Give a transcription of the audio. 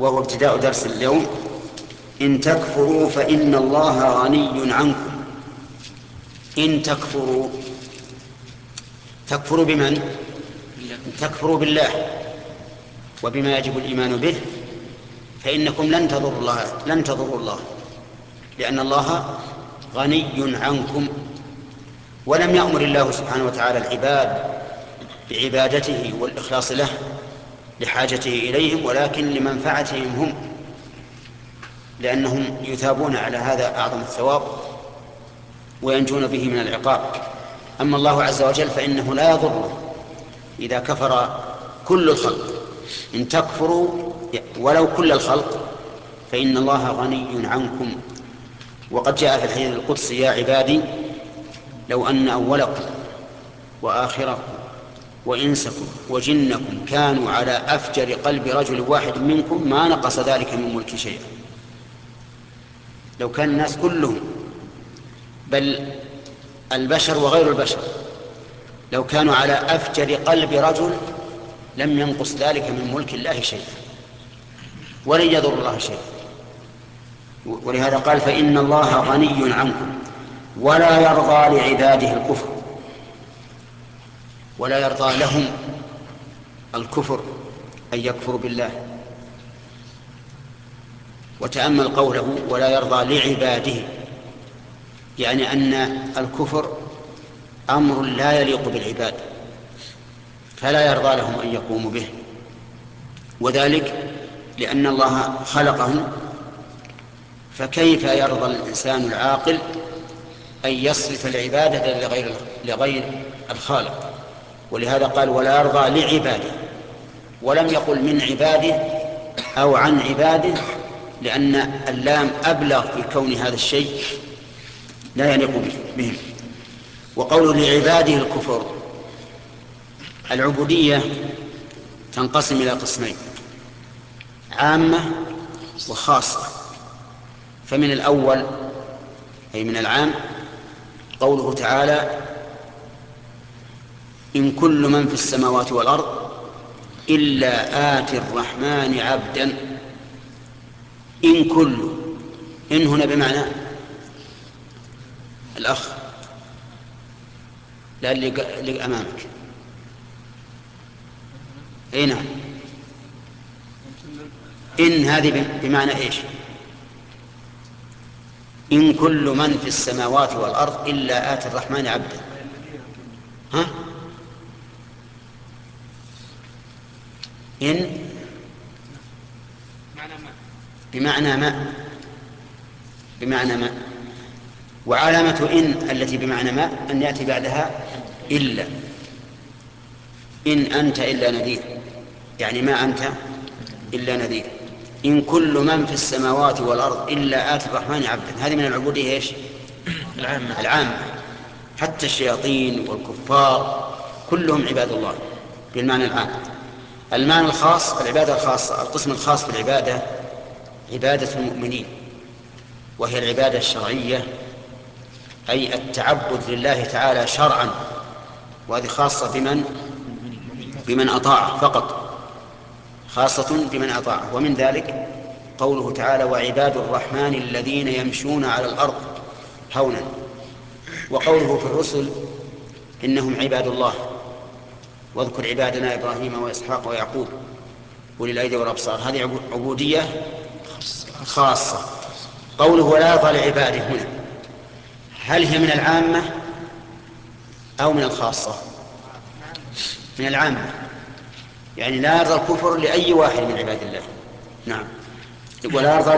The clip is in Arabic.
وهو ابتداء درس اليوم: إن تكفروا فإن الله غني عنكم. إن تكفروا، تكفروا بمن؟ تكفروا بالله وبما يجب الإيمان به، فإنكم لن تضروا الله، لأن الله غني عنكم. ولم يأمر الله سبحانه وتعالى العباد بعبادته والإخلاص له لحاجته إليهم، ولكن لمنفعتهم هم، لأنهم يثابون على هذا أعظم الثواب وينجون به من العقاب. أما الله عز وجل فإنه لا يضره إذا كفر كل الخلق. إن تكفروا ولو كل الخلق فإن الله غني عنكم. وقد جاء في الحديث القدسي: يا عبادي لو أن أولكم وآخركم وإنسكم وجنكم كانوا على أفجر قلب رجل واحد منكم ما نقص ذلك من ملك شيئا. لو كان الناس كلهم، بل البشر وغير البشر، لو كانوا على أفجر قلب رجل لم ينقص ذلك من ملك الله شيئا، ولن يضر الله شيئا. ولهذا قال: فإن الله غني عنكم ولا يرضى لعباده الكفر، ولا يرضى لهم الكفر أن يكفروا بالله. وتأمل قوله: ولا يرضى لعباده، يعني أن الكفر أمر لا يليق بالعباد، فلا يرضى لهم أن يقوموا به، وذلك لأن الله خلقهم، فكيف يرضى الإنسان العاقل أن يصرف العبادة لغير الخالق؟ ولهذا قال: ولا يرضى لعباده، ولم يقل من عباده أو عن عباده، لأن اللام أبلغ في كون هذا الشيء لا يليق بهم. وقول لعباده الكفر، العبودية تنقسم إلى قسمين: عامة وخاصة. فمن الأول أي من العام قوله تعالى: إن كل من في السماوات والأرض إلا آتي الرحمن عبدا. إن كل، إن هنا بمعنى الأخ، لا اللي أمامك. أي نعم، إن هذه بمعنى إيش؟ إن كل من في السماوات والأرض إلا آتي الرحمن عبدا. ها؟ إن بمعنى ما. وعلامة إن التي بمعنى ما أن يأتي بعدها إلا. إن أنت إلا نذير، يعني ما أنت إلا نذير. إن كل من في السماوات والأرض إلا آتي الرحمن عبدا، هذه من العبودية إيش؟ العامة. حتى الشياطين والكفار كلهم عباد الله بالمعنى العام. المعنى الخاص، العبادة الخاصة، القسم الخاص بالعبادة عبادة المؤمنين، وهي العبادة الشرعية، أي التعبد لله تعالى شرعا، وهذه خاصة بمن أطاعه فقط، خاصة بمن أطاعه. ومن ذلك قوله تعالى: وعباد الرحمن الذين يمشون على الأرض هونا. وقوله في الرسل: إنهم عباد الله، واذكر عبادنا إبراهيم وإسحاق ويعقوب أولي الأيدي والأبصار. هذه عبودية خاصة. قوله ولا يرضى لعباده هنا، هل هي من العامة أو من الخاصة؟ من العامة، يعني لا يرضى الكفر لأي واحد من عباد الله. نعم. ولا يرضى